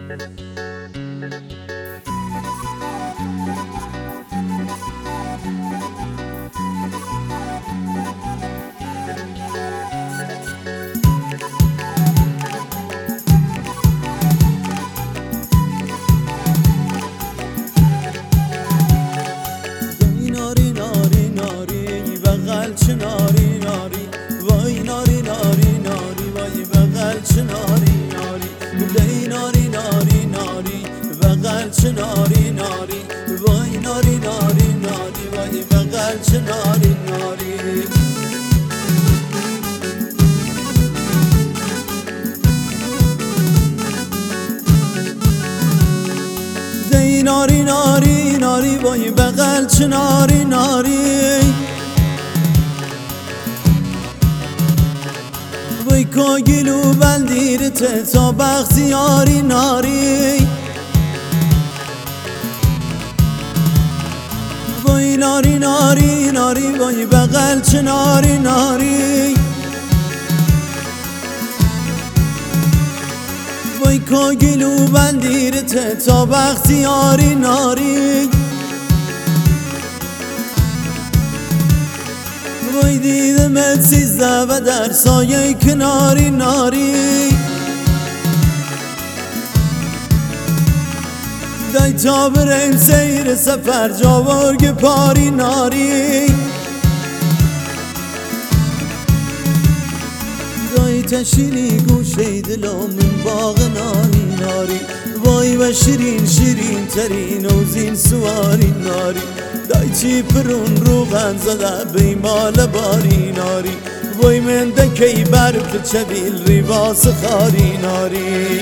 ناری ناری وای ناری ناری ناری وای بغل چه ناری ناری لی ناری ناری ناری بغل چه ناری ناری وای ناری ناری ناری وای بغل چه ناری ناری لی ناری ناری ناری وای بغل چه ناری ناری وای کاگلو بلدیرته تا بختیاری ناری وای ناری ناری ناری وای بغل چه ناری ناری وای کاگلو بلدیرته تا بختیاری ناری وای دیدمت 13 و در سایه کناری ناری دای تا بریم سیر سفر جاورگ پاری ناری دای تشینی گوشه دلم من باغ ناری ناری وای و شیرین شیرین ترین و زین سواری ناری دای چی پرون روغن زده بیمال باری ناری وای من دکی برف چبیل ریباس خاری ناری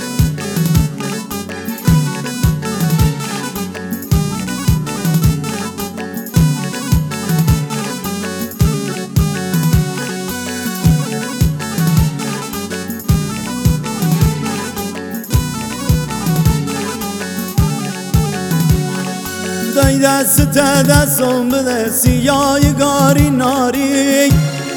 دای دست دستم بده سیای گاری ناری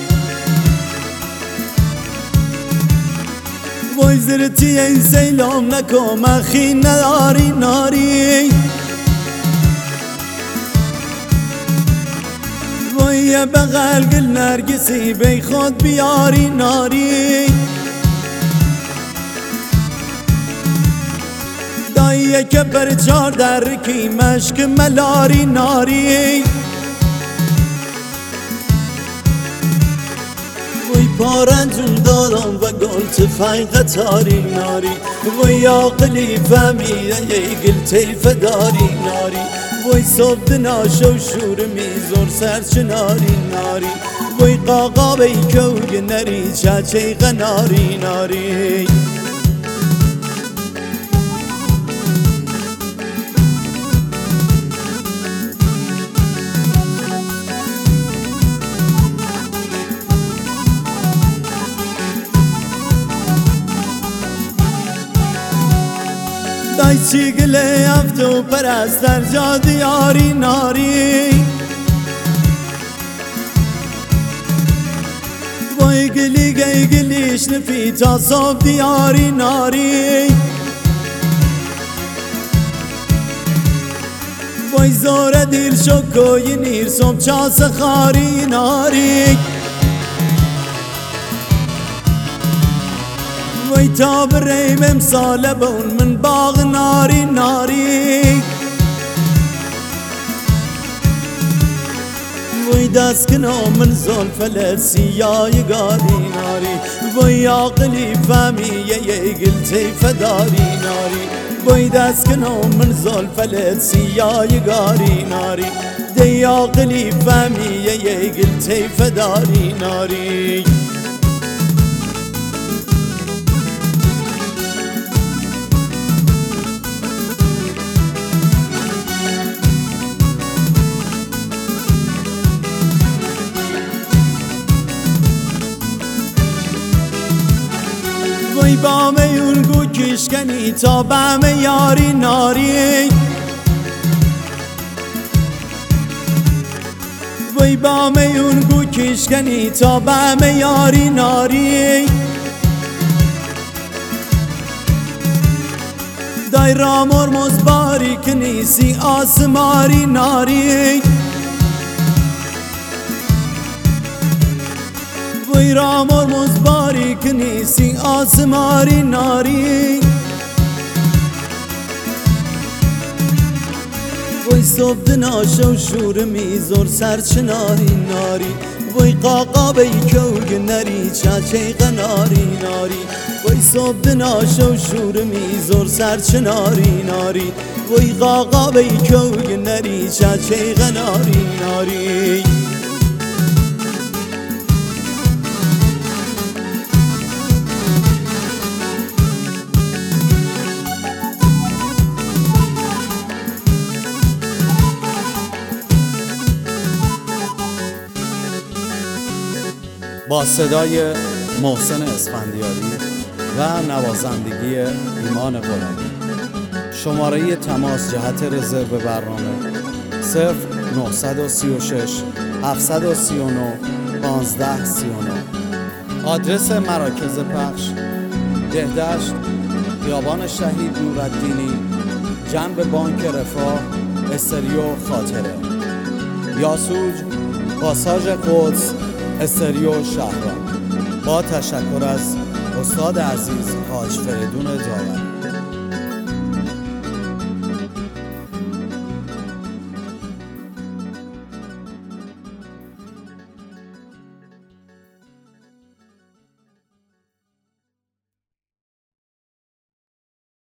وای زرتی این سیلام نکم اخی نداری ناری وای بغل گل نرگسی بی خود بیاری ناری دایی که بر چار در کی مشک ملاری ناری وای پارنجون دارم و گل تفنگ قطاری ناری وای عقلی فهمیده ای گل تیف داری ناری وای صبح ناشو شور میزور سرچ ناری ناری وای قاقا بی کوگ نری چاچه غناری ناری دای چی گله افتو پرستر جا دیاری ناری وای گلی گی گلیش نفی تا صبح دیاری ناری وای زور دیر شکوی نیر صبح چاس خاری ناری وای تا بریم امسال بون من باغ ناری ناری وای دست کنم من زلفلت سیای گاری ناری وای عقلی فهمیه یه گلتی فداری ناری وای دست کنم من زلفلت سیای گاری ناری دی عقلی فهمیه یه گلتی فداری ناری وای بام یون گو کشکنی تا بام یاری ناری وای بام یون گو کشکنی تا بام یاری ناری دای را مرمز باری کنیسی آسماری ناری وی را مرمز باری کنیسی آسماری ناری وی صبح دناشو شور میزور سرچناری ناری وی قاقا بی کوگ نری چاچه قناری ناری وی صبح دناشو شور میزور سرچناری ناری وی قاقا بی کوگ نری چاچه قناری ناری با صدای محسن اسفندیاری و نوازندگی ایمان غلامی. شماره تماس جهت رزرو برنامه 0936 739 1539. آدرس مراکز پخش: دهدشت، خیابان شهید نورالدینی، جنب بانک رفاه، استریو خاطره، یاسوج، پاساژ قدس، استریو شهران. با تشکر از استاد عزیز حاج فریدون داوری.